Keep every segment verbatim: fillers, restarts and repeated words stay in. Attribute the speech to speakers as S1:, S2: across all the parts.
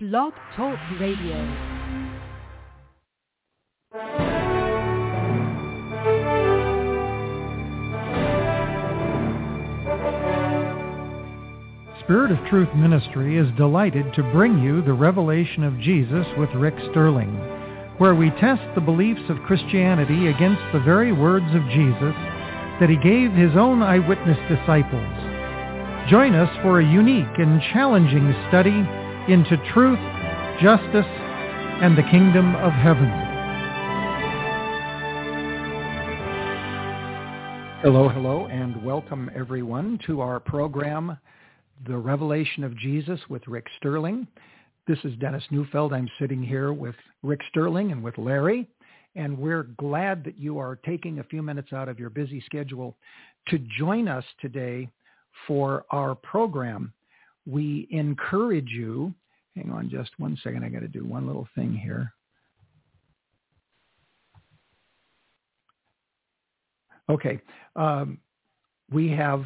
S1: Blog Talk Radio.
S2: Spirit of Truth Ministry is delighted to bring you the Revelation of Jesus with Rick Sterling, where we test the beliefs of Christianity against the very words of Jesus that he gave his own eyewitness disciples. Join us for a unique and challenging study into truth, justice, and the kingdom of heaven. Hello, hello, and welcome everyone to our program, The Revelation of Jesus with Rick Sterling. This is Dennis Neufeld. I'm sitting here with Rick Sterling and with Larry, and we're glad that you are taking a few minutes out of your busy schedule to join us today for our program. We encourage you, hang on just one second, I got to do one little thing here. Okay, um, we have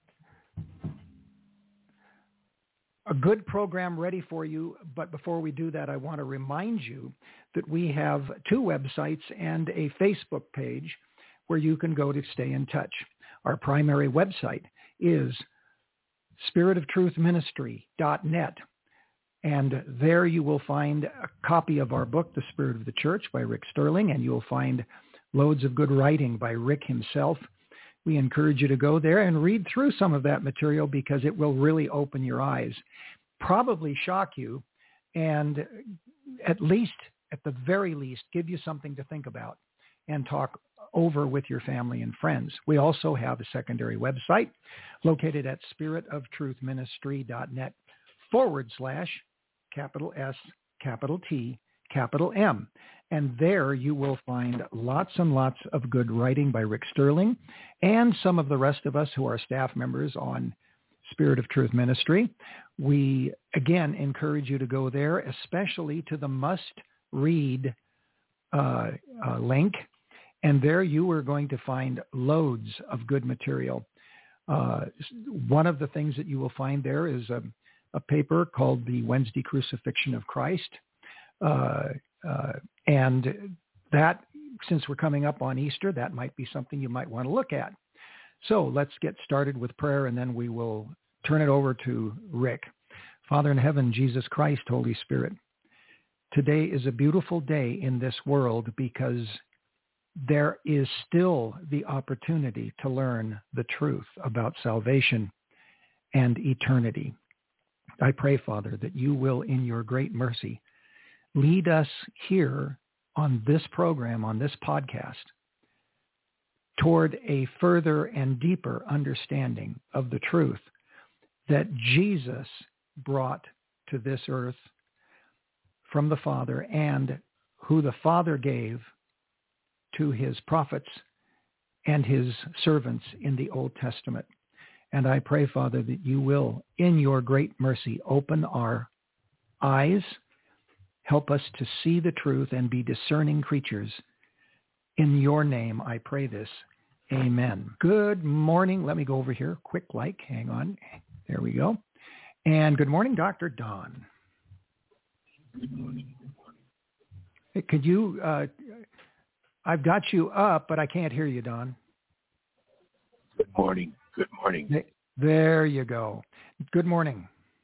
S2: a good program ready for you, but before we do that, I want to remind you that we have two websites and a Facebook page where you can go to stay in touch. Our primary website is spirit of truth ministry dot net, and there you will find a copy of our book, The Spirit of the Church by Rick Sterling, and you'll find loads of good writing by Rick himself. We encourage you to go there and read through some of that material because it will really open your eyes, probably shock you, and at least, at the very least, give you something to think about and talk over with your family and friends. We also have a secondary website located at spirit of truth ministry dot net forward slash capital S, capital T, capital M. And there you will find lots and lots of good writing by Rick Sterling and some of the rest of us who are staff members on Spirit of Truth Ministry. We, again, encourage you to go there, especially to the must-read uh, uh, link. And there you are going to find loads of good material. Uh, one of the things that you will find there is a, a paper called The Wednesday Crucifixion of Christ. Uh, uh, and that, since we're coming up on Easter, that might be something you might want to look at. So let's get started with prayer, and then we will turn it over to Rick. Father in heaven, Jesus Christ, Holy Spirit, today is a beautiful day in this world because there is still the opportunity to learn the truth about salvation and eternity. I pray, Father, that you will, in your great mercy, lead us here on this program, on this podcast, toward a further and deeper understanding of the truth that Jesus brought to this earth from the Father and who the Father gave to his prophets and his servants in the Old Testament. And I pray, Father, that you will, in your great mercy, open our eyes, help us to see the truth and be discerning creatures. In your name, I pray this. Amen. Good morning. Let me go over here. Quick like. Hang on. There we go. And good morning, Doctor Don.
S3: Good morning.
S2: Hey, could you, uh, I've got you up, but I can't hear you, Don.
S3: Good morning. Good morning.
S2: There you go. Good morning.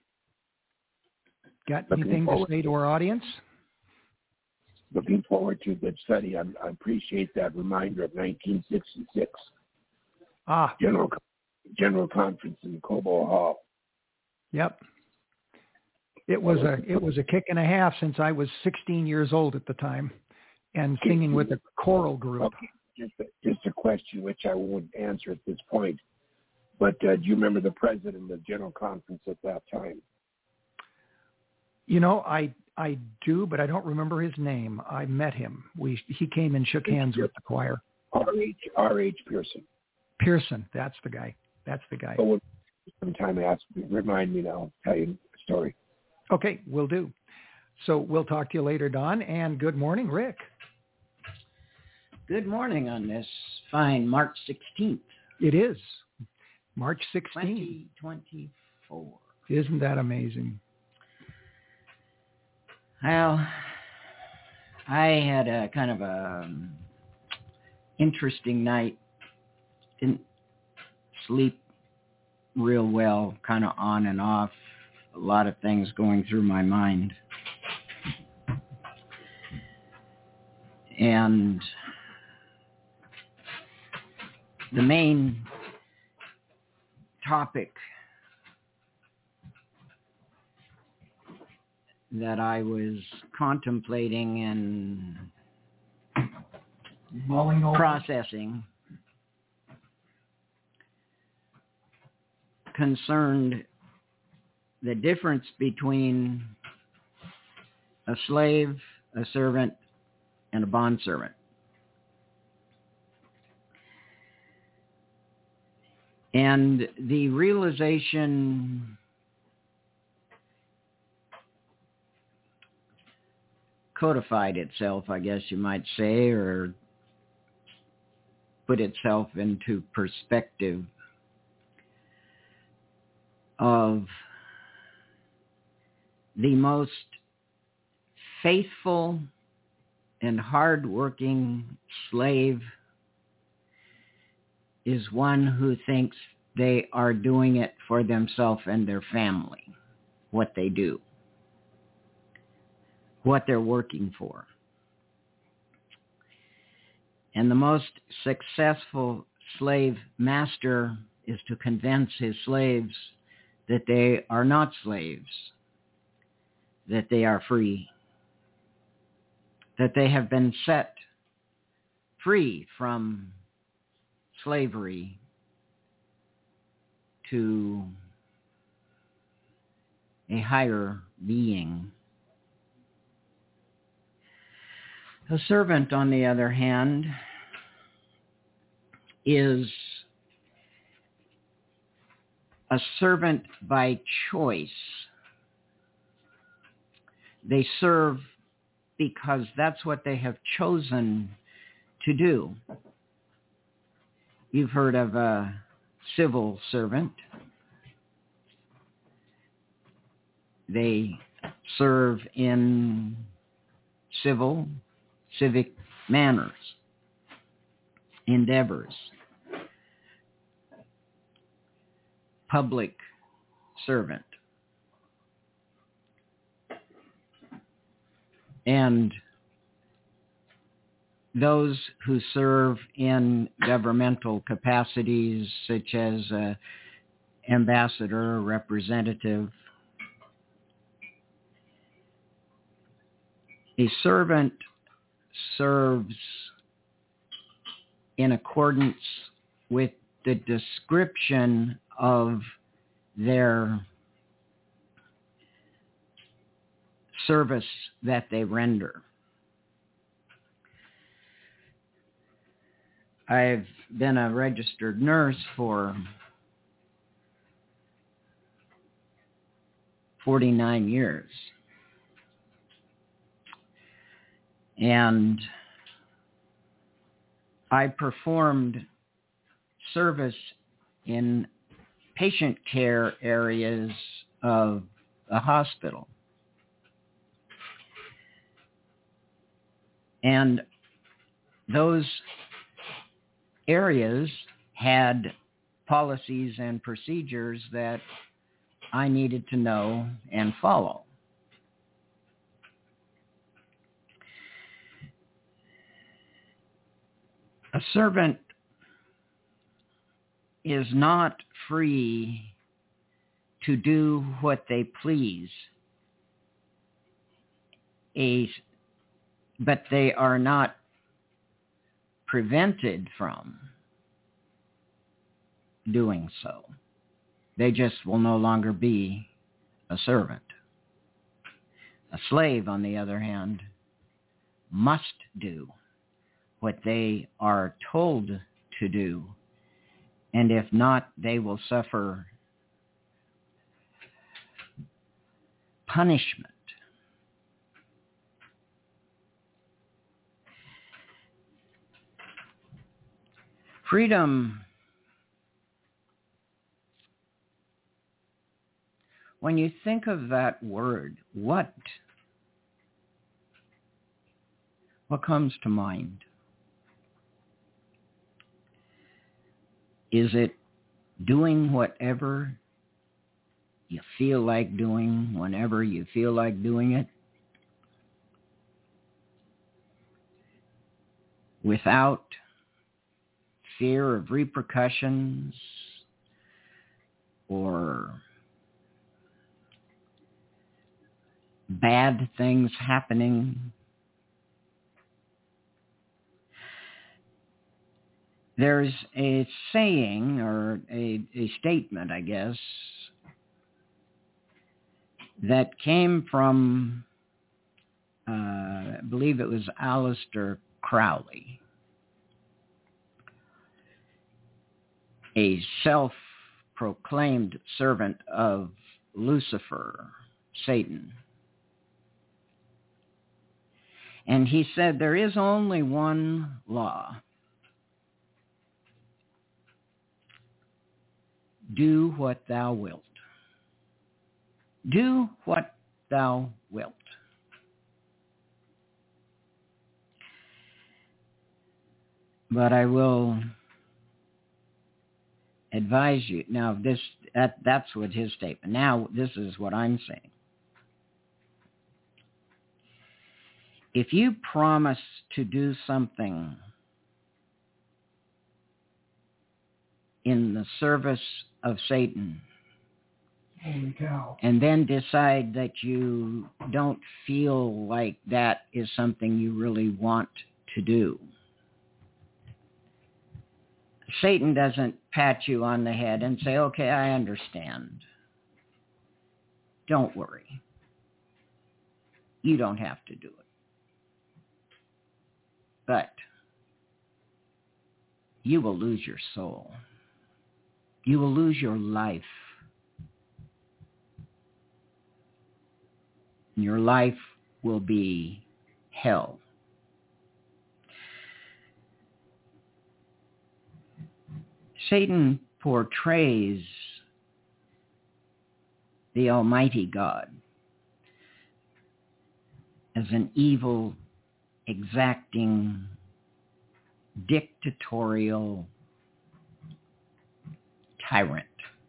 S2: Got
S3: Looking
S2: anything
S3: forward.
S2: to say to our audience?
S3: Looking forward to a good study. I, I appreciate that reminder of nineteen sixty-six.
S2: Ah.
S3: General General Conference in Cobo Hall.
S2: Yep. It was a it was a kick and a half since I was sixteen years old at the time and singing with a choral group.
S3: Okay. Just a, just a question which I won't answer at this point. But uh, do you remember the president of General Conference at that time?
S2: You know, I I do, but I don't remember his name. I met him. We he came and shook hands with the choir.
S3: R H R H Pearson.
S2: Pearson, that's the guy. That's the guy.
S3: So sometime ask me, remind me, and I'll tell you the story.
S2: Okay, will do. So we'll talk to you later, Don. And good morning, Rick.
S4: Good morning on this fine March sixteenth.
S2: It is March sixteenth.
S4: twenty twenty-four.
S2: Isn't that amazing?
S4: Well, I had a kind of a um, interesting night. Didn't sleep real well, kind of on and off. A lot of things going through my mind. And the main topic that I was contemplating and
S2: mulling over,
S4: processing concerned the difference between a slave, a servant, and a bondservant. And the realization codified itself, I guess you might say, or put itself into perspective of the most faithful and hardworking slave is one who thinks they are doing it for themselves and their family, what they do, what they're working for. And the most successful slave master is to convince his slaves that they are not slaves, that they are free, that they have been set free from slavery to a higher being. A servant, on the other hand, is a servant by choice. They serve because that's what they have chosen to do. You've heard of a civil servant. They serve in civil, civic manners, endeavors. Public servant. And those who serve in governmental capacities, such as uh, ambassador, representative. A servant serves in accordance with the description of their service that they render. I've been a registered nurse for forty-nine years. And I performed service in patient care areas of a hospital. And those areas had policies and procedures that I needed to know and follow. A servant is not free to do what they please, a, but they are not prevented from doing so. They just will no longer be a servant. A slave, on the other hand, must do what they are told to do, and if not, they will suffer punishment. Freedom, when you think of that word, what What comes to mind? Is it doing whatever you feel like doing whenever you feel like doing it? Without fear of repercussions or bad things happening? There's a saying or a, a statement, I guess, that came from, uh, I believe it was Aleister Crowley, a self-proclaimed servant of Lucifer, Satan. And he said, there is only one law. Do what thou wilt. Do what thou wilt. But I will advise you. Now, this that, that's what his statement. Now, this is what I'm saying. If you promise to do something in the service of Satan,
S3: holy cow,
S4: and then decide that you don't feel like that is something you really want to do, Satan doesn't pat you on the head and say, okay, I understand. Don't worry. You don't have to do it. But you will lose your soul. You will lose your life. Your life will be hell. Satan portrays the Almighty God as an evil, exacting, dictatorial tyrant.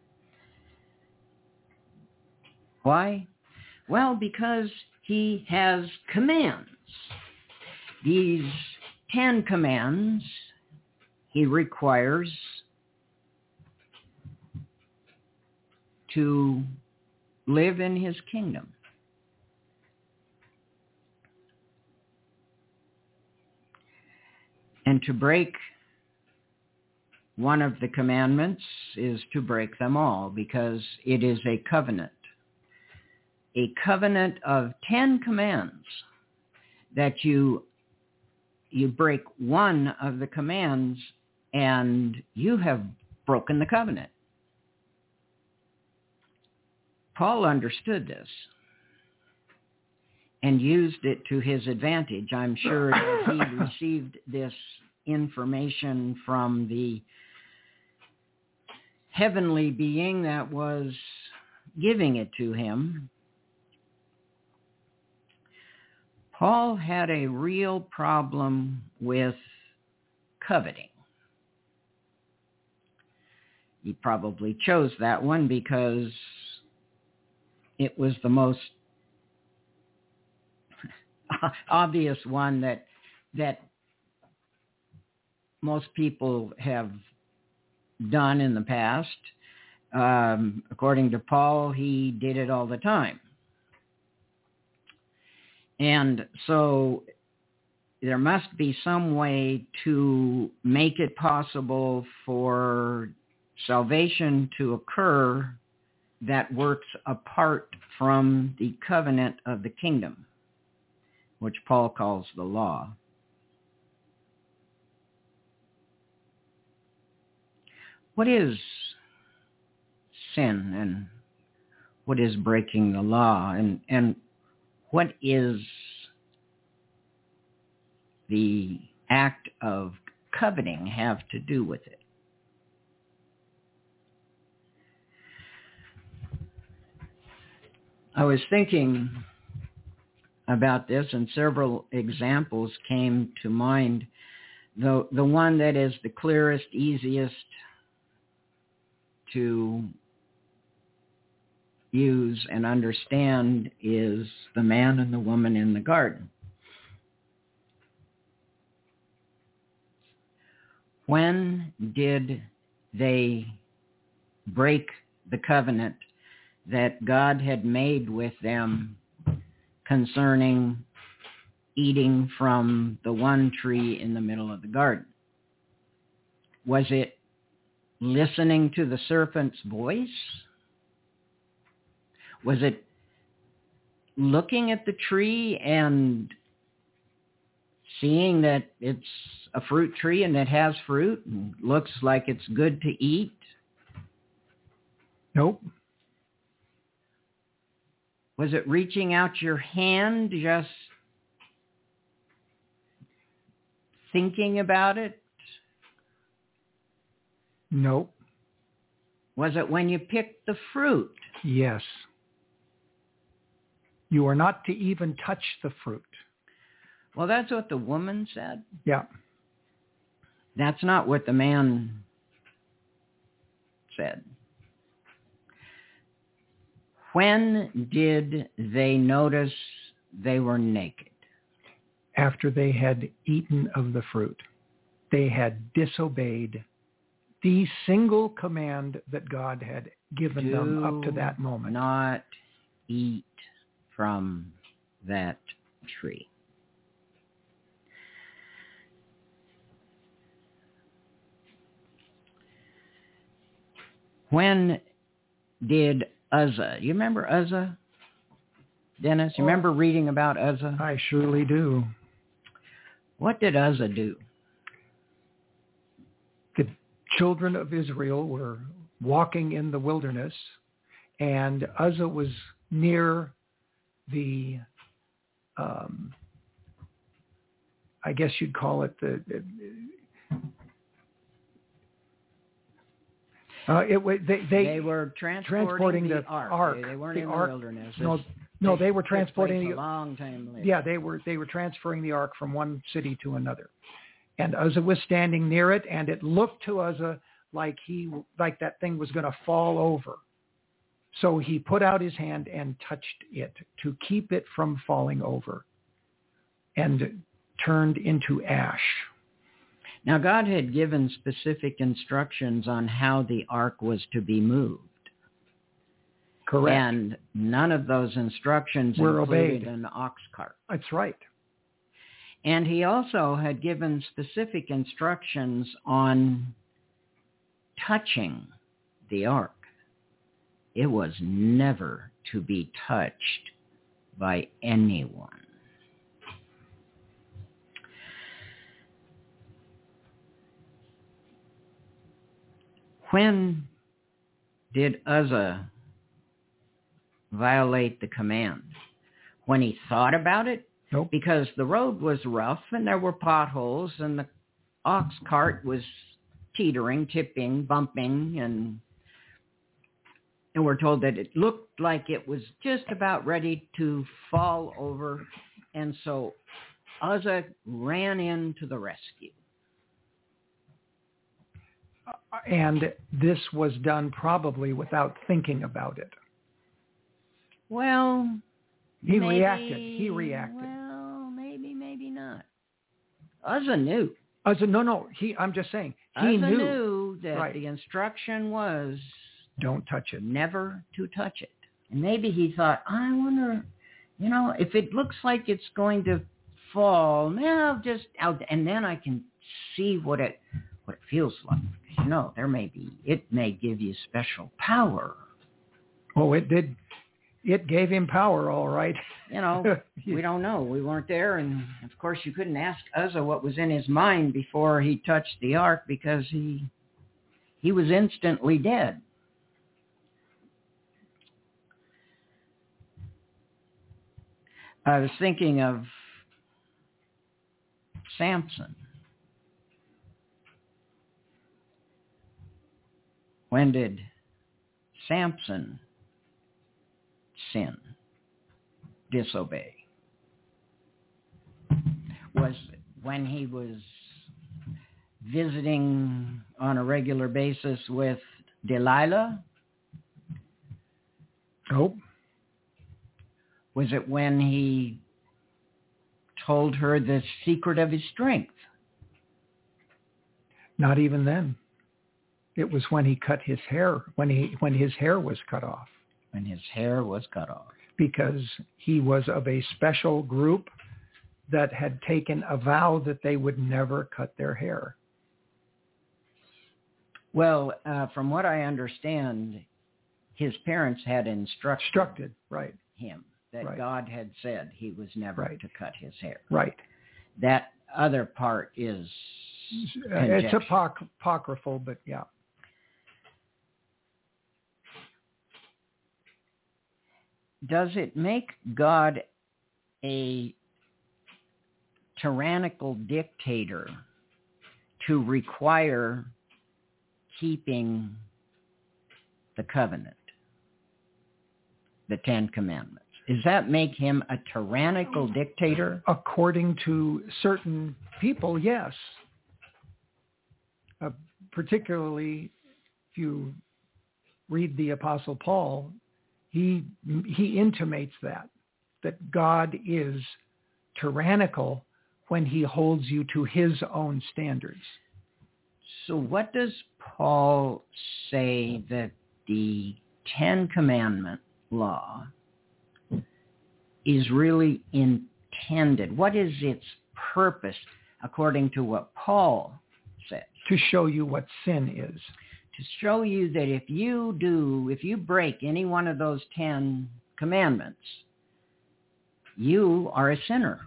S4: Why? Well, because he has commands. These Ten Commands he requires to live in his kingdom. And to break one of the commandments is to break them all, because it is a covenant. A covenant of ten commands that you you break one of the commands and you have broken the covenant. Paul understood this and used it to his advantage. I'm sure that he received this information from the heavenly being that was giving it to him. Paul had a real problem with coveting. He probably chose that one because it was the most obvious one that that most people have done in the past. Um, according to Paul, he did it all the time. And so there must be some way to make it possible for salvation to occur that works apart from the covenant of the kingdom, which Paul calls the law. What is sin, and what is breaking the law, and, and what is the act of coveting have to do with it? I was thinking about this, and several examples came to mind. The, the one that is the clearest, easiest to use and understand is the man and the woman in the garden. When did they break the covenant that God had made with them concerning eating from the one tree in the middle of the garden? Was it listening to the serpent's voice? Was it looking at the tree and seeing that it's a fruit tree and it has fruit and looks like it's good to eat?
S2: Nope.
S4: Was it reaching out your hand, just thinking about it?
S2: Nope.
S4: Was it when you picked the fruit?
S2: Yes. You are not to even touch the fruit.
S4: Well, that's what the woman said.
S2: Yeah.
S4: That's not what the man said. When did they notice they were naked?
S2: After they had eaten of the fruit. They had disobeyed the single command that God had given
S4: Do
S2: them up to that moment.
S4: Not eat from that tree. When did Uzzah, you remember Uzzah, Dennis? You remember reading about Uzzah?
S2: I surely do.
S4: What did Uzzah do?
S2: The children of Israel were walking in the wilderness, and Uzzah was near the, um, I guess you'd call it the, the Uh, it, they, they,
S4: they were transporting,
S2: transporting
S4: the,
S2: the
S4: ark.
S2: ark.
S4: They, they weren't
S2: the
S4: in
S2: ark.
S4: the wilderness.
S2: No,
S4: This,
S2: no, they were transporting
S4: the
S2: the
S4: a long time later.
S2: Yeah, they were they were transferring the ark from one city to another, and Uzzah was standing near it, and it looked to Uzzah like he like that thing was going to fall over. So he put out his hand and touched it to keep it from falling over, and turned into ash.
S4: Now, God had given specific instructions on how the ark was to be moved.
S2: Correct.
S4: And none of those instructions
S2: were
S4: included
S2: obeyed.
S4: an ox cart.
S2: That's right.
S4: And he also had given specific instructions on touching the ark. It was never to be touched by anyone. When did Uzzah violate the command? When he thought about it?
S2: Nope.
S4: Because the road was rough and there were potholes and the ox cart was teetering, tipping, bumping, and and we're told that it looked like it was just about ready to fall over, and so Uzzah ran in to the rescue.
S2: And this was done probably without thinking about it.
S4: Well,
S2: he
S4: maybe,
S2: reacted. He reacted.
S4: Well, maybe, maybe not. Uzzah knew.
S2: Uzzah, no, no. He. I'm just saying. He
S4: Uzzah
S2: knew.
S4: knew that
S2: right.
S4: the instruction was
S2: don't touch it.
S4: Never to touch it. And maybe he thought, I wonder, you know, if it looks like it's going to fall, now I'll just out, and then I can see what it what it feels like. You know, there may be, it may give you special power.
S2: Oh, it did. It gave him power, all right.
S4: You know, we don't know. We weren't there, and of course you couldn't ask Uzzah what was in his mind before he touched the ark, because he he was instantly dead. I was thinking of Samson. When did Samson sin, disobey? Was when he was visiting on a regular basis with Delilah?
S2: Nope.
S4: Was it when he told her the secret of his strength?
S2: Not even then. It was when he cut his hair, when he when his hair was cut off.
S4: When his hair was cut off.
S2: Because he was of a special group that had taken a vow that they would never cut their hair.
S4: Well, uh, from what I understand, his parents had instructed,
S2: instructed right.
S4: him that
S2: right.
S4: God had said he was never
S2: right.
S4: to cut his hair.
S2: Right.
S4: That other part is
S2: uh, it's apoc- apocryphal, but yeah.
S4: Does it make God a tyrannical dictator to require keeping the covenant, the Ten Commandments? Does that make him a tyrannical dictator?
S2: According to certain people, yes. Uh, particularly if you read the Apostle Paul, he he intimates that, that God is tyrannical when he holds you to his own standards.
S4: So what does Paul say that the Ten Commandment law is really intended? What is its purpose according to what Paul says?
S2: To show you what sin is.
S4: To show you that if you do, if you break any one of those Ten Commandments, you are a sinner.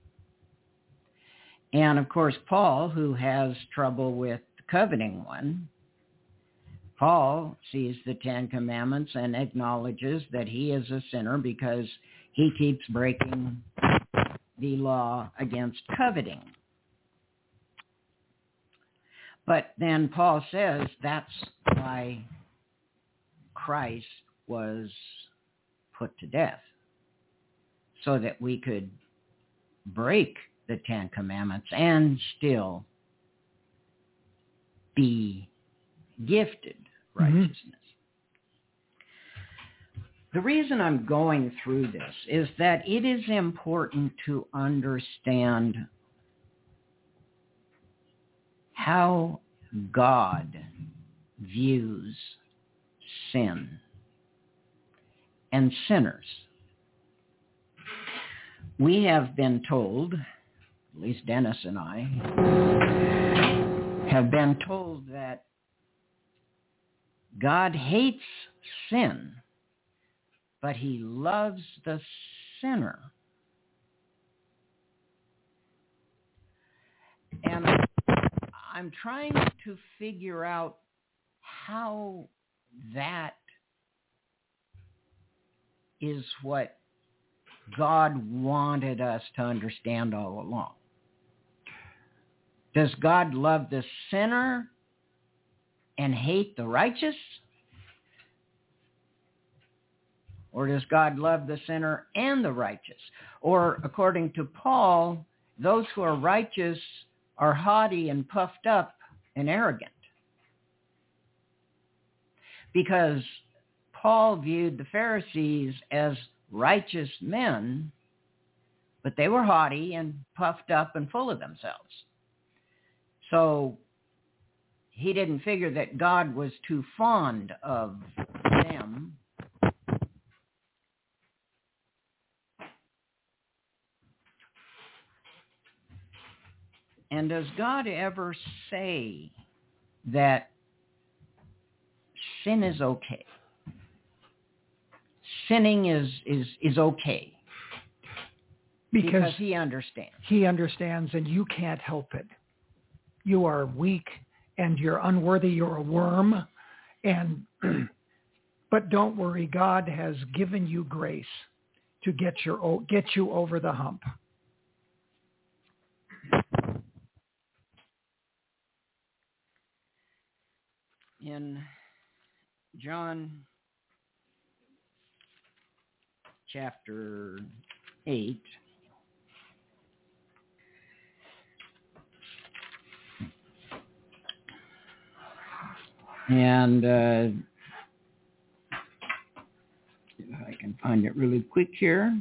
S4: And of course, Paul, who has trouble with the coveting one, Paul sees the Ten Commandments and acknowledges that he is a sinner because he keeps breaking the law against coveting. But then Paul says that's why Christ was put to death, so that we could break the Ten Commandments and still be gifted righteousness. Mm-hmm. The reason I'm going through this is that it is important to understand how God views sin and sinners. We have been told, at least Dennis and I, have been told that God hates sin, but he loves the sinner. And I'm trying to figure out how that is what God wanted us to understand all along. Does God love the sinner and hate the righteous? Or does God love the sinner and the righteous? Or according to Paul, those who are righteous are haughty and puffed up and arrogant. Because Paul viewed the Pharisees as righteous men, but they were haughty and puffed up and full of themselves. So he didn't figure that God was too fond of them. And does God ever say that sin is okay? Sinning is, is, is okay.
S2: Because,
S4: because he understands.
S2: He understands, and you can't help it. You are weak and you're unworthy. You're a worm. And but don't worry, God has given you grace to get your get you over the hump.
S4: In John chapter eight, And uh, if I can find it really quick here.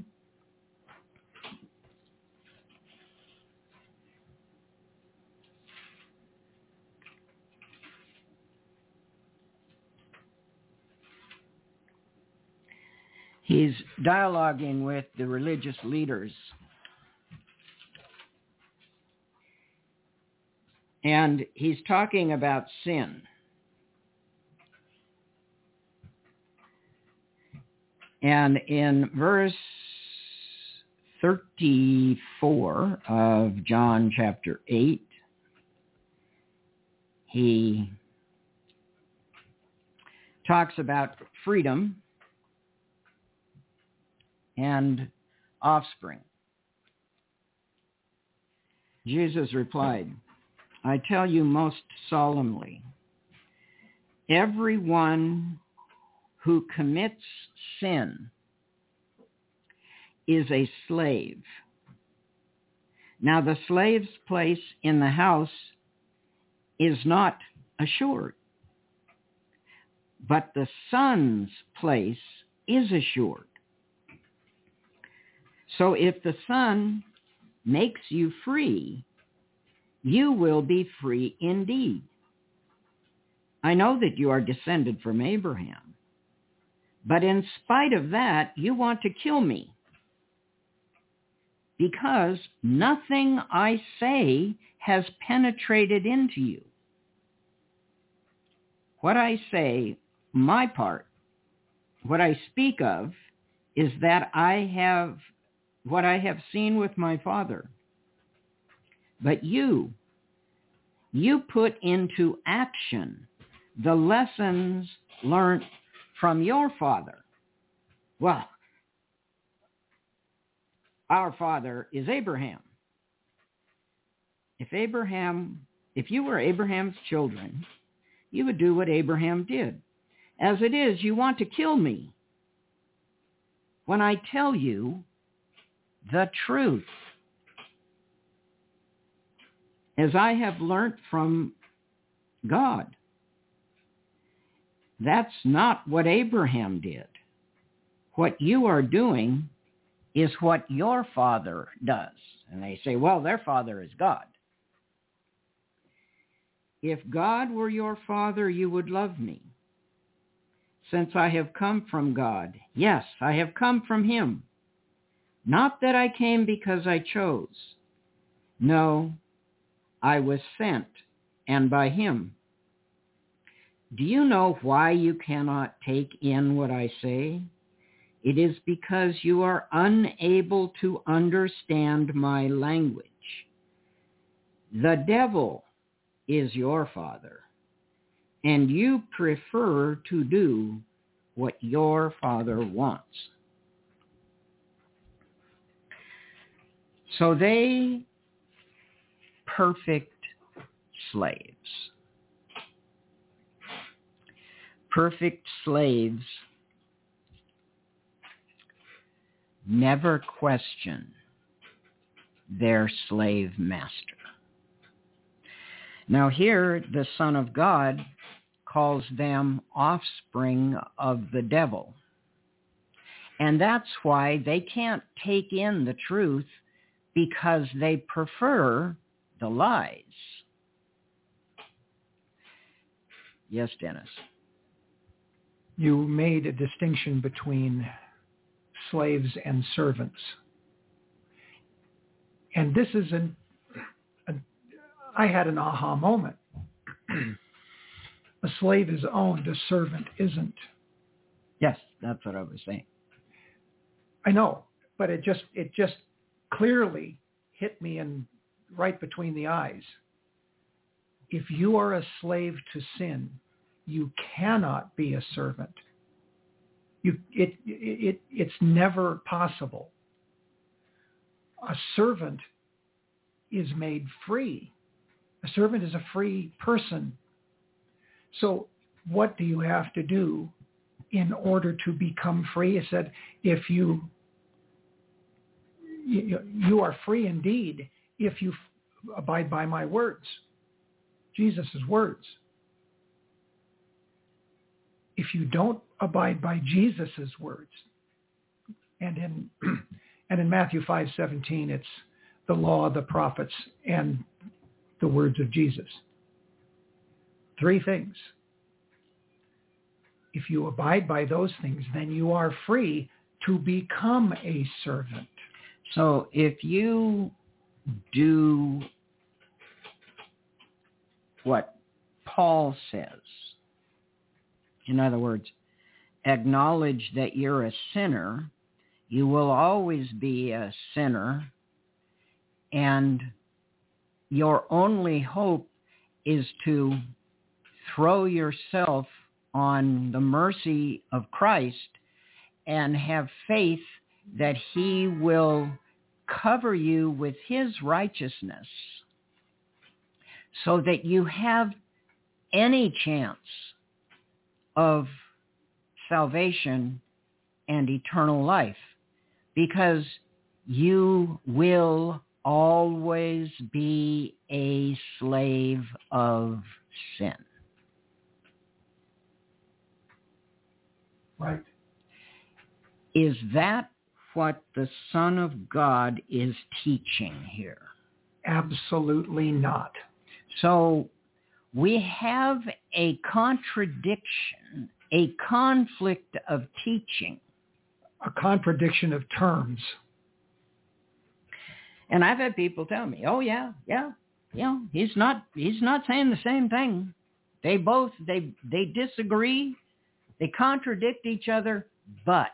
S4: He's dialoguing with the religious leaders. And he's talking about sin. And in verse thirty-four of John chapter eight, he talks about freedom and offspring. Jesus replied, I tell you most solemnly, everyone who commits sin is a slave. Now the slave's place in the house is not assured, but the son's place is assured. So if the Son makes you free, you will be free indeed. I know that you are descended from Abraham, but in spite of that, you want to kill me, because nothing I say has penetrated into you. What I say, my part, what I speak of, is that I have what I have seen with my Father. But you, you put into action the lessons learned from your father. Well, our father is Abraham. If Abraham, if you were Abraham's children, you would do what Abraham did. As it is, you want to kill me when I tell you the truth, as I have learnt from God. That's not what Abraham did. What you are doing is what your father does. And they say, well, their father is God. If God were your father, you would love me, since I have come from God. Yes, I have come from him. Not that I came because I chose. No, I was sent, and by him. Do you know why you cannot take in what I say? It is because you are unable to understand my language. The devil is your father, and you prefer to do what your father wants. So they, perfect slaves. Perfect slaves never question their slave master. Now here, the Son of God calls them offspring of the devil. And that's why they can't take in the truth, because they prefer the lies. Yes, Dennis.
S2: You made a distinction between slaves and servants. And this is an, an I had an aha moment. A slave is owned, a servant isn't.
S4: Yes, that's what I was saying.
S2: I know, but it just it just clearly hit me in right between the eyes. If you are a slave to sin, you cannot be a servant. You it it it's never possible. A servant is made free. A servant is a free person. So what do you have to do in order to become free? It said, if you, you, you are free indeed if you abide by my words, Jesus' words. if you don't abide by Jesus's words, and in and in Matthew five seventeen, it's the law, the prophets, and the words of Jesus. Three things. If you abide by those things, then you are free to become a servant.
S4: So if you do what Paul says, in other words, acknowledge that you're a sinner, you will always be a sinner, and your only hope is to throw yourself on the mercy of Christ and have faith that he will cover you with his righteousness so that you have any chance of salvation and eternal life, because you will always be a slave of sin.
S2: Right.
S4: Is that what the Son of God is teaching here?
S2: Absolutely not.
S4: So we have a contradiction, a conflict of teaching.
S2: A contradiction of terms.
S4: And I've had people tell me, oh yeah, yeah, yeah, he's not he's not saying the same thing. They both they they disagree, they contradict each other, but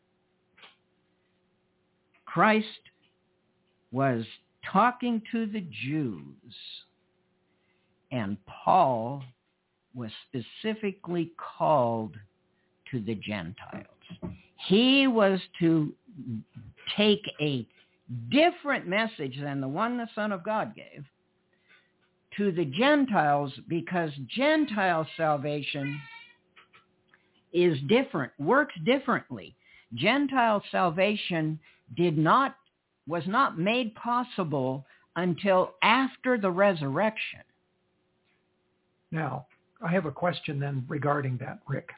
S4: Christ was talking to the Jews, and Paul was specifically called to the Gentiles. He was to take a different message than the one the Son of God gave to the Gentiles, because Gentile salvation is different, works differently. Gentile salvation did not, was not made possible until after the resurrection.
S2: Now, I have a question then regarding that, Rick.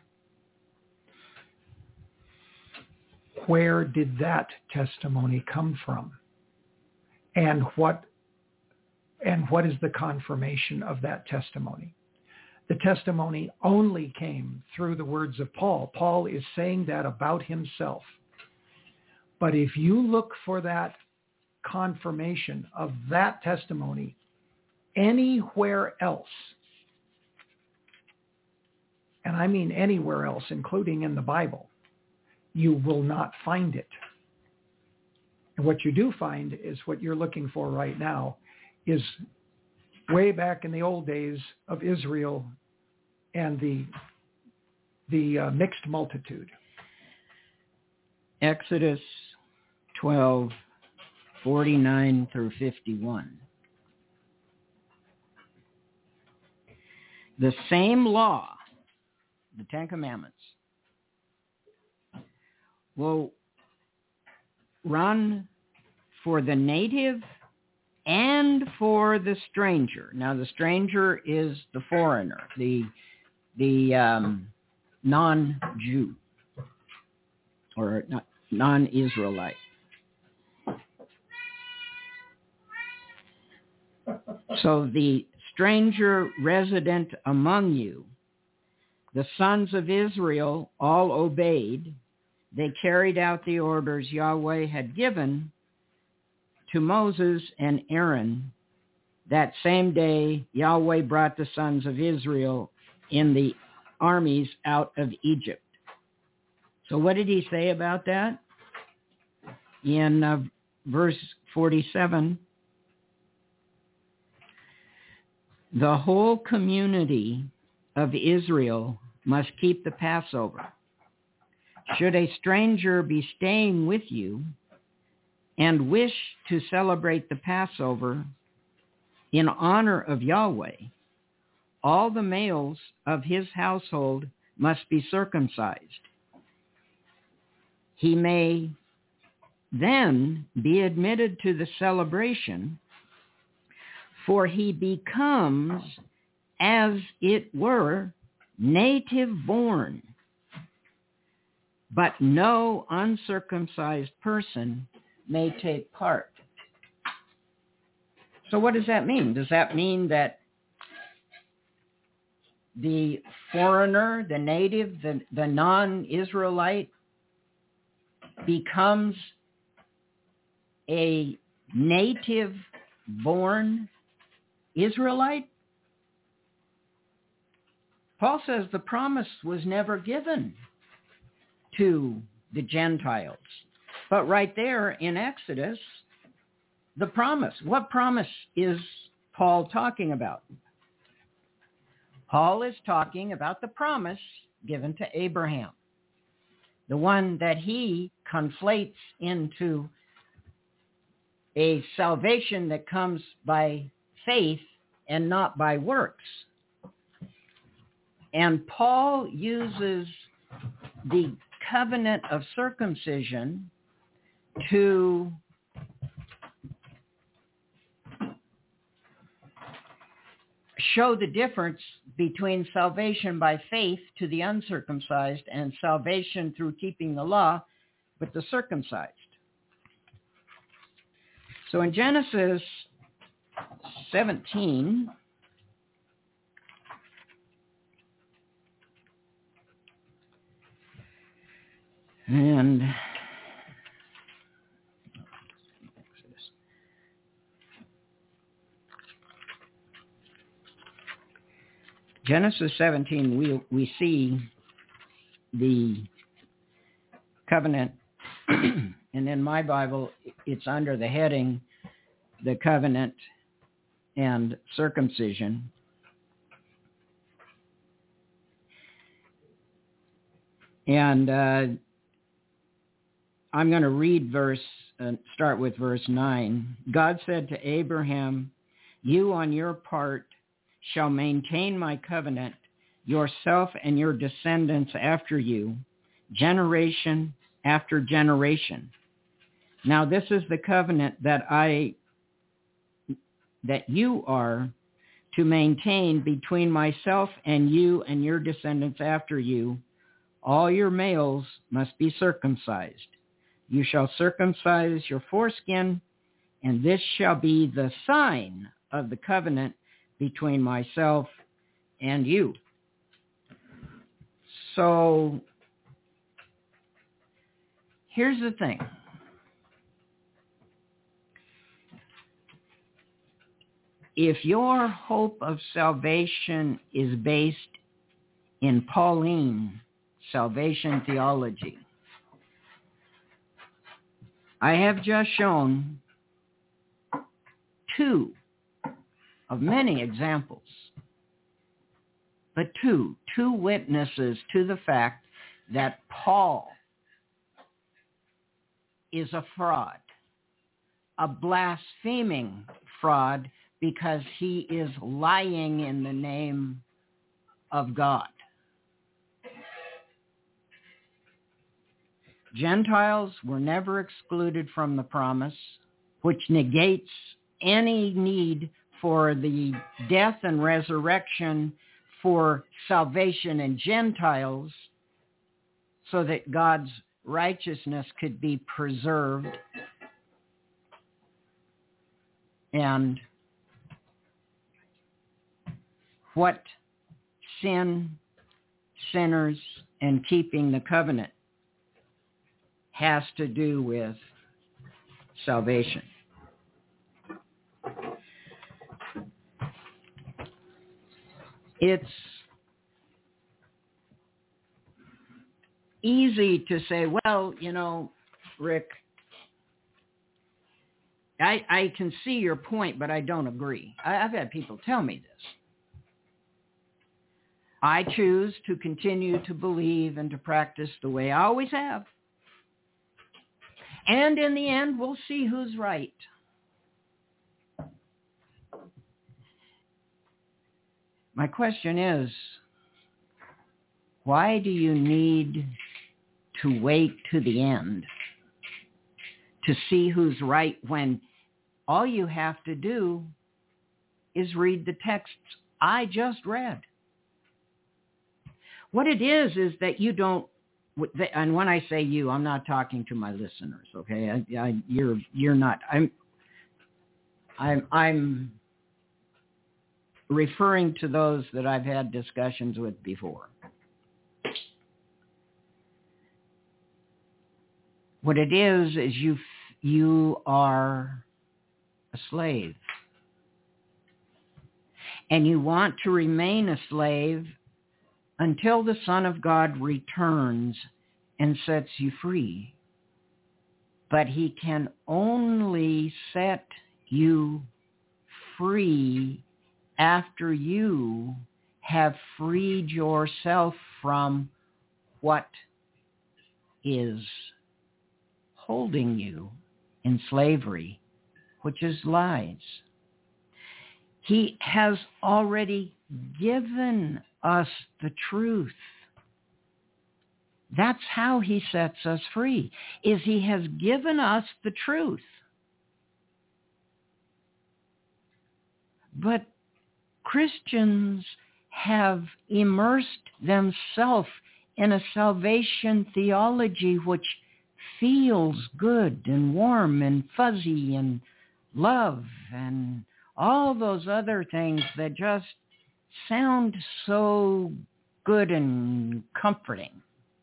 S2: Where did that testimony come from? And what and what is the confirmation of that testimony? The testimony only came through the words of Paul. Paul is saying that about himself. But if you look for that confirmation of that testimony anywhere else, and I mean anywhere else, including in the Bible, you will not find it. And what you do find is what you're looking for right now is way back in the old days of Israel and the the uh, mixed multitude.
S4: Exodus twelve, forty-nine through fifty-one. The same law, the Ten Commandments, will run for the native and for the stranger. Now, the stranger is the foreigner, the the um, non-Jew or not, non-Israelite. So the stranger resident among you, the sons of Israel all obeyed. They carried out the orders Yahweh had given to Moses and Aaron. That same day, Yahweh brought the sons of Israel in the armies out of Egypt. So what did he say about that? In uh, verse forty-seven, the whole community of Israel must keep the Passover. Should a stranger be staying with you and wish to celebrate the Passover in honor of Yahweh, all the males of his household must be circumcised. He may then be admitted to the celebration, for he becomes, as it were, native born but no uncircumcised person may take part. So what does that mean? Does that mean that the foreigner, the native, the, the non-Israelite becomes a native-born Israelite? Paul says the promise was never given to the Gentiles. But right there in Exodus, the promise. What promise is Paul talking about? Paul is talking about the promise given to Abraham, the one that he conflates into a salvation that comes by faith and not by works. And Paul uses the covenant of circumcision to show the difference between salvation by faith to the uncircumcised and salvation through keeping the law with the circumcised. So in Genesis seventeen, and Genesis seventeen, we we see the covenant, and in my Bible, it's under the heading, the covenant and circumcision. And uh, I'm going to read verse, uh, start with verse nine. God said to Abraham, "You on your part shall maintain my covenant, yourself and your descendants after you, generation after generation. Now this is the covenant that I, that you are to maintain between myself and you and your descendants after you. All your males must be circumcised. You shall circumcise your foreskin, and this shall be the sign of the covenant between myself and you." So here's the thing. If your hope of salvation is based in Pauline salvation theology, I have just shown two of many examples, but two, two witnesses to the fact that Paul is a fraud, a blaspheming fraud, because he is lying in the name of God. Gentiles were never excluded from the promise, which negates any need for the death and resurrection for salvation in Gentiles, so that God's righteousness could be preserved and what sin, sinners, and keeping the covenant has to do with salvation. It's easy to say, well, you know, Rick, I, I can see your point, but I don't agree. I, I've had people tell me this. I choose to continue to believe and to practice the way I always have. And in the end, we'll see who's right. My question is, why do you need to wait to the end to see who's right when all you have to do is read the texts I just read? What it is is that you don't and when I say you, I'm not talking to my listeners, okay? I, I, you're you're not. I'm I'm I'm referring to those that I've had discussions with before. What it is is you you are a slave, and you want to remain a slave until the Son of God returns and sets you free. But he can only set you free after you have freed yourself from what is holding you in slavery, which is lies. He has already given us the truth. That's how he sets us free, is he has given us the truth. But Christians have immersed themselves in a salvation theology which feels good and warm and fuzzy and love and all those other things that just sound so good and comforting.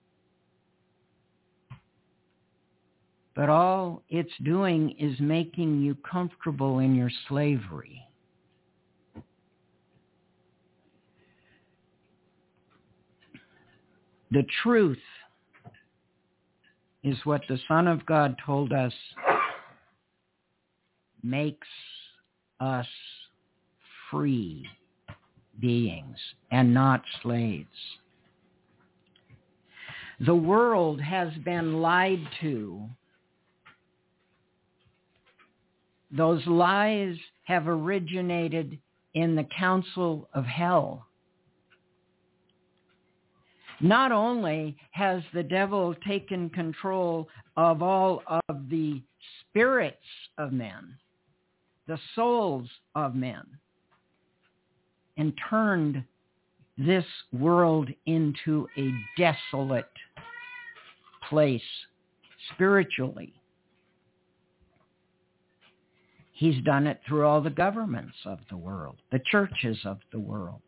S4: But all it's doing is making you comfortable in your slavery. The truth is what the Son of God told us makes us free beings and not slaves. The world has been lied to. Those lies have originated in the council of hell. Not only has the devil taken control of all of the spirits of men, the souls of men, and turned this world into a desolate place spiritually. He's done it through all the governments of the world, the churches of the world,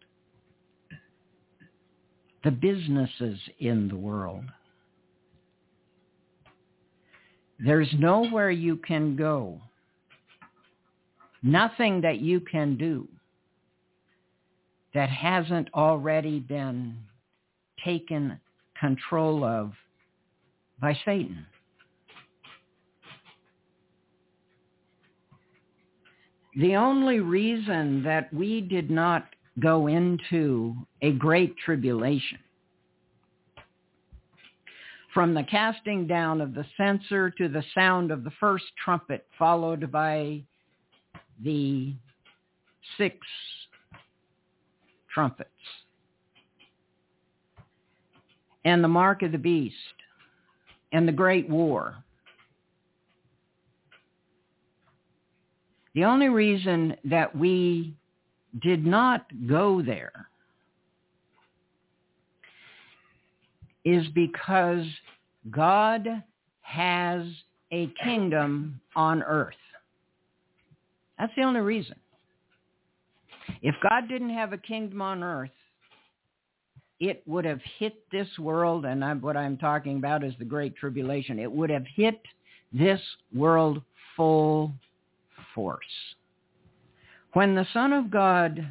S4: the businesses in the world. There's nowhere you can go, nothing that you can do that hasn't already been taken control of by Satan. The only reason that we did not go into a great tribulation, from the casting down of the censer to the sound of the first trumpet, followed by the six trumpets, and the mark of the beast, and the great war. The only reason that we did not go there is because God has a kingdom on earth. That's the only reason. If God didn't have a kingdom on earth, it would have hit this world, and I'm, what I'm talking about is the Great Tribulation. It would have hit this world full force. When the Son of God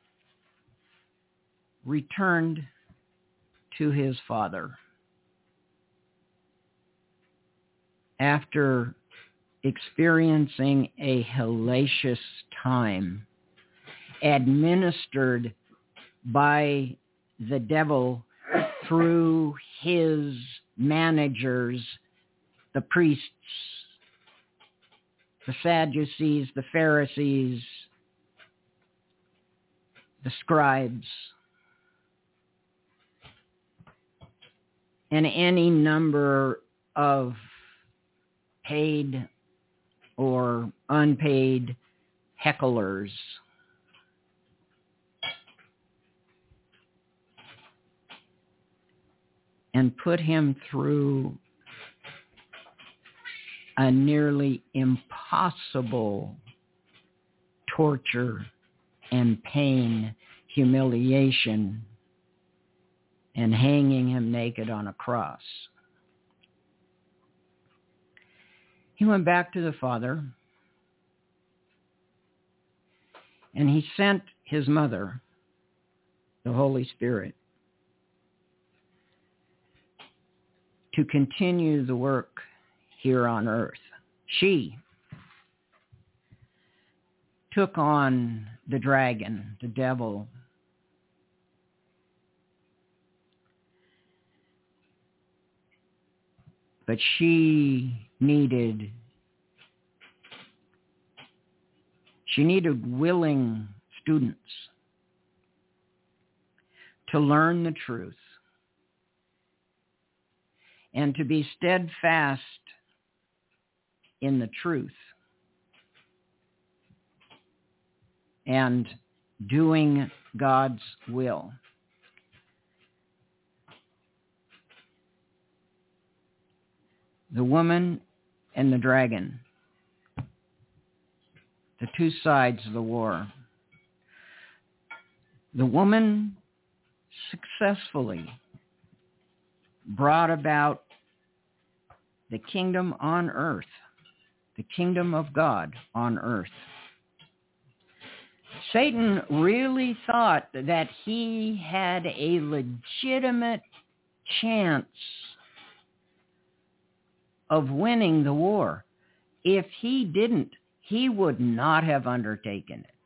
S4: returned to his Father after experiencing a hellacious time administered by the devil through his managers, the priests, the Sadducees, the Pharisees, the scribes, and any number of paid or unpaid hecklers. and put him through a nearly impossible torture and pain, humiliation, and hanging him naked on a cross. He went back to the Father, and he sent his mother, the Holy Spirit, to continue the work here on earth. She took on the dragon, the devil, but she needed she needed willing students to learn the truth and to be steadfast in the truth and doing God's will. The woman and the dragon, the two sides of the war. The woman successfully brought about the kingdom on earth, the kingdom of God on earth. Satan really thought that he had a legitimate chance of winning the war. If he didn't, he would not have undertaken it.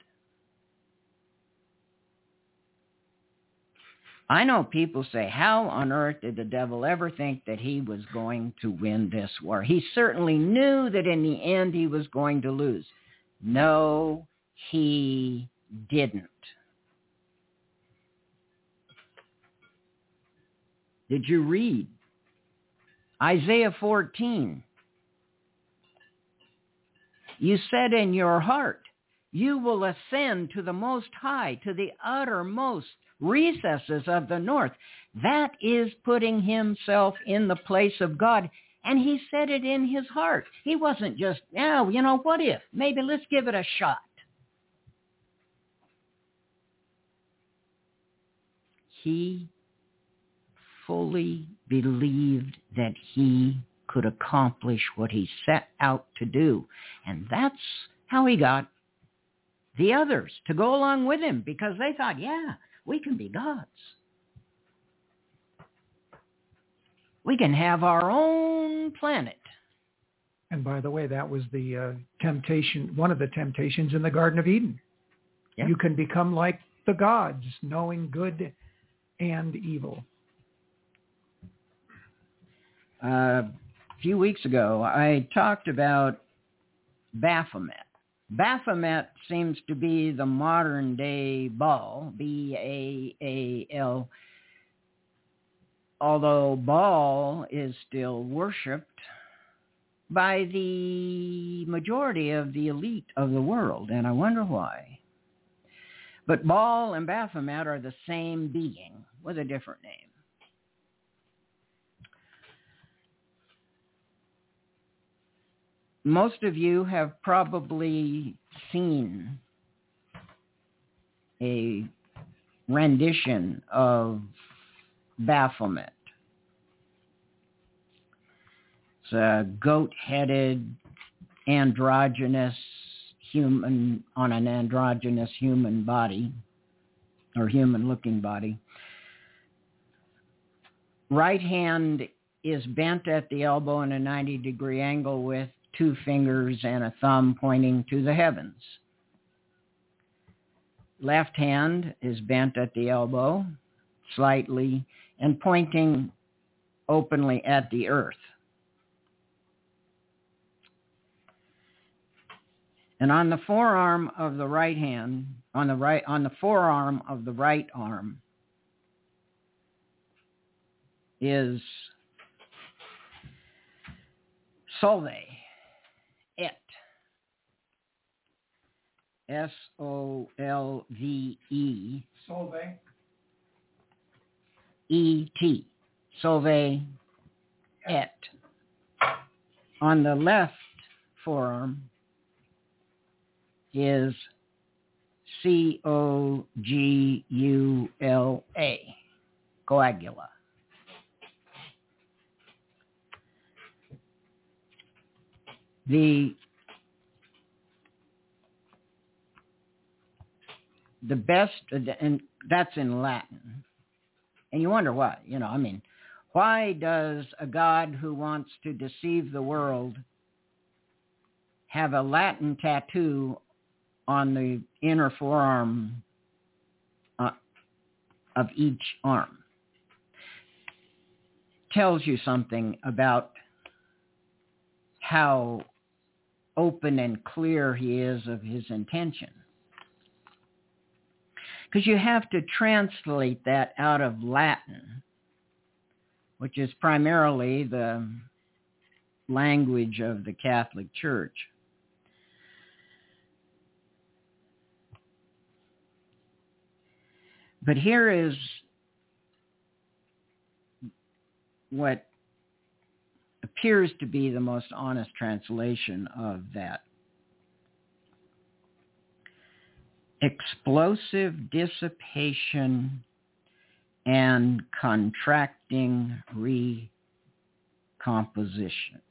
S4: I know people say, how on earth did the devil ever think that he was going to win this war? He certainly knew that in the end he was going to lose. No, he didn't. Did you read Isaiah fourteen? You said in your heart, you will ascend to the most high, to the uttermost recesses of the north. That is putting himself in the place of God. And he said it in his heart. He wasn't just, oh, you know, what if? Maybe let's give it a shot. He fully believed that he could accomplish what he set out to do. And that's how he got the others to go along with him, because they thought, yeah, we can be gods. We can have our own planet.
S2: And by the way, that was the uh, temptation, one of the temptations in the Garden of Eden.
S4: Yeah.
S2: You can become like the gods, knowing good and evil.
S4: Uh, a few weeks ago, I talked about Baphomet. Baphomet seems to be the modern day Baal, B A A L, although Baal is still worshipped by the majority of the elite of the world, and I wonder why. But Baal and Baphomet are the same being with a different name. Most of you have probably seen a rendition of Baphomet. It's a goat-headed, androgynous human on an androgynous human body, or human-looking body. Right hand is bent at the elbow in a ninety-degree angle with two fingers and a thumb pointing to the heavens. Left hand is bent at the elbow slightly and pointing openly at the earth. And on the forearm of the right hand, on the right, on the forearm of the right arm is Solve. Et. S O L V E.
S2: Solve.
S4: E T. Solve et. On the left forearm is C O G U L A, coagula. The the best, and that's in Latin. And you wonder why, you know, I mean, why does a God who wants to deceive the world have a Latin tattoo on the inner forearm uh, of each arm? Tells you something about how open and clear he is of his intention. Because you have to translate that out of Latin, which is primarily the language of the Catholic Church. But here is what appears to be the most honest translation of that. Explosive dissipation and contracting recomposition.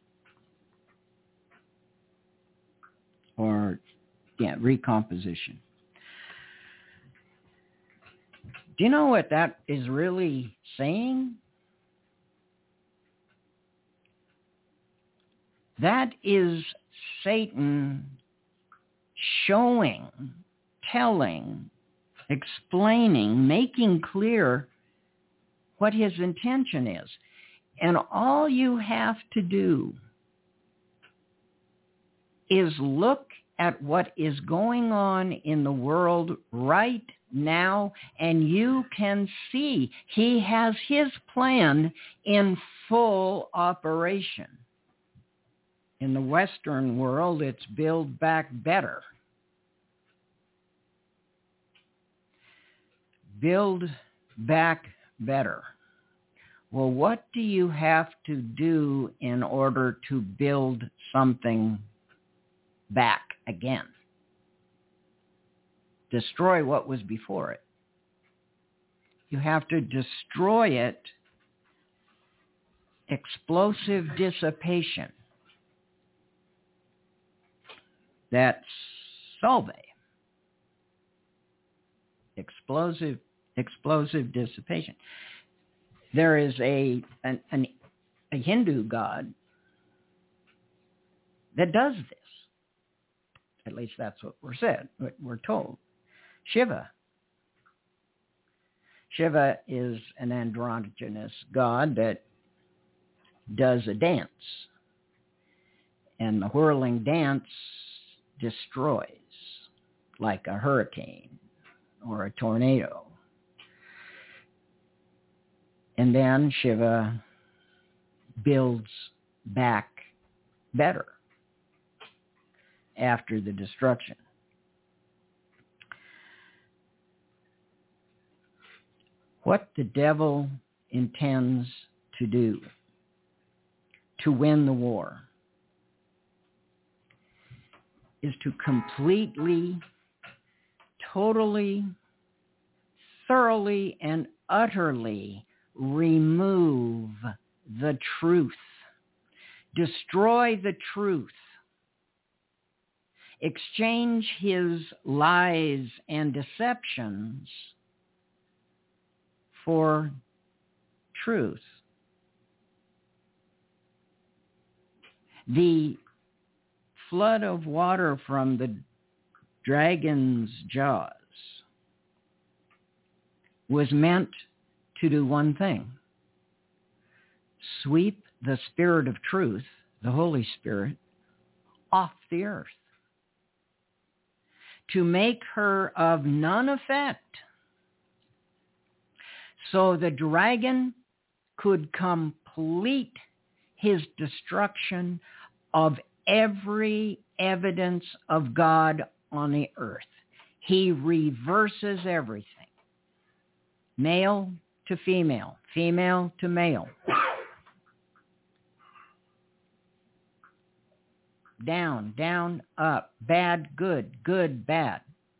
S4: Or, yeah, recomposition. Do you know what that is really saying? That is Satan showing, telling, explaining, making clear what his intention is. And all you have to do is look at what is going on in the world right now, and you can see he has his plan in full operation. In the Western world, it's build back better. Build back better. Well, what do you have to do in order to build something back again? Destroy what was before it. You have to destroy it. Explosive dissipation. That's solve. Explosive, explosive dissipation. There is a an, an, a Hindu god that does this. At least that's what we're said. What we're told. Shiva. Shiva is an androgynous god that does a dance, and the whirling dance destroys, like a hurricane or a tornado. And then Shiva builds back better after the destruction. What the devil intends to do to win the war is to completely, totally, thoroughly, and utterly remove the truth. Destroy the truth. Exchange his lies and deceptions for truth. The flood of water from the dragon's jaws was meant to do one thing: sweep the Spirit of truth, the Holy Spirit, off the earth, to make her of none effect, so the dragon could complete his destruction of every evidence of God on the earth. He reverses everything. Male, to female, female to male. Down, down, up, bad, good, good, bad.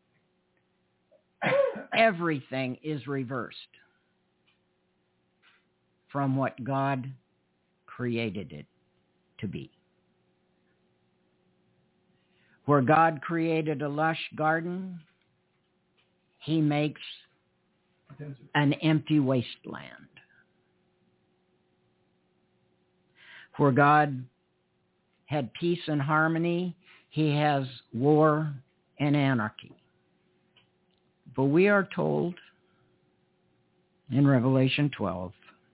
S4: Everything is reversed from what God created it to be. Where God created a lush garden, he makes an empty wasteland. Where God had peace and harmony, he has war and anarchy. But we are told in Revelation twelve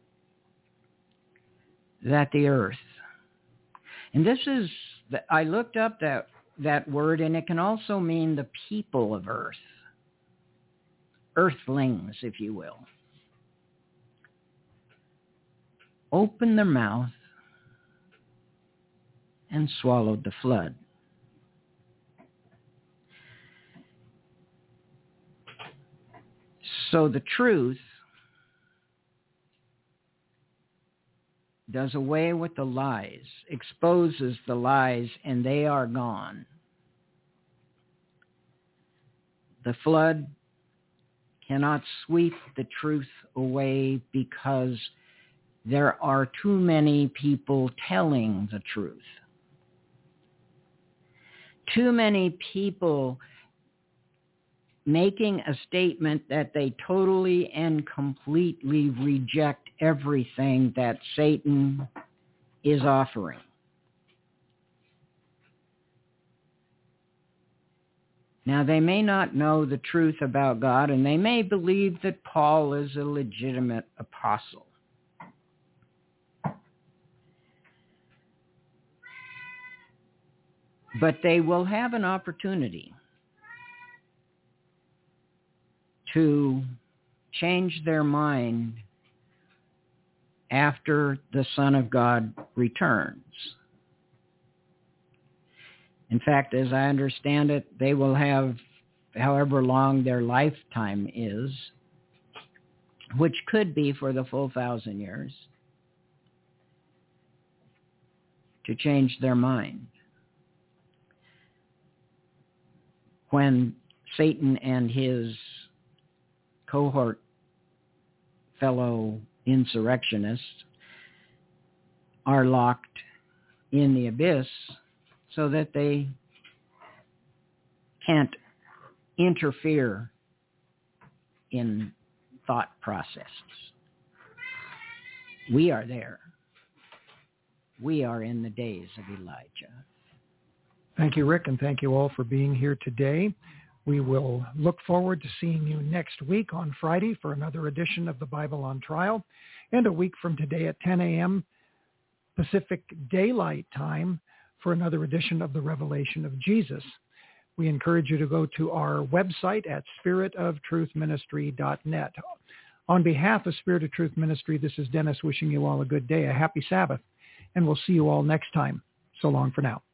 S4: that the earth, and this is, I looked up that, that word, and it can also mean the people of earth, earthlings, if you will, opened their mouth and swallowed the flood. So the truth does away with the lies, exposes the lies, and they are gone. The flood cannot sweep the truth away because there are too many people telling the truth. Too many people making a statement that they totally and completely reject everything that Satan is offering. Now, they may not know the truth about God, and they may believe that Paul is a legitimate apostle. But they will have an opportunity to change their mind after the Son of God returns. In fact, as I understand it, they will have however long their lifetime is, which could be for the full thousand years, to change their mind. When Satan and his cohort fellow insurrectionists are locked in the abyss so that they can't interfere in thought processes. We are there. We are in the days of Elijah.
S2: Thank you, Rick, and thank you all for being here today. We will look forward to seeing you next week on Friday for another edition of the Bible on Trial, and a week from today at ten a.m. Pacific Daylight Time for another edition of the Revelation of Jesus. We encourage you to go to our website at spirit of truth ministry dot net. On behalf of Spirit of Truth Ministry, this is Dennis wishing you all a good day, a happy Sabbath, and we'll see you all next time. So long for now.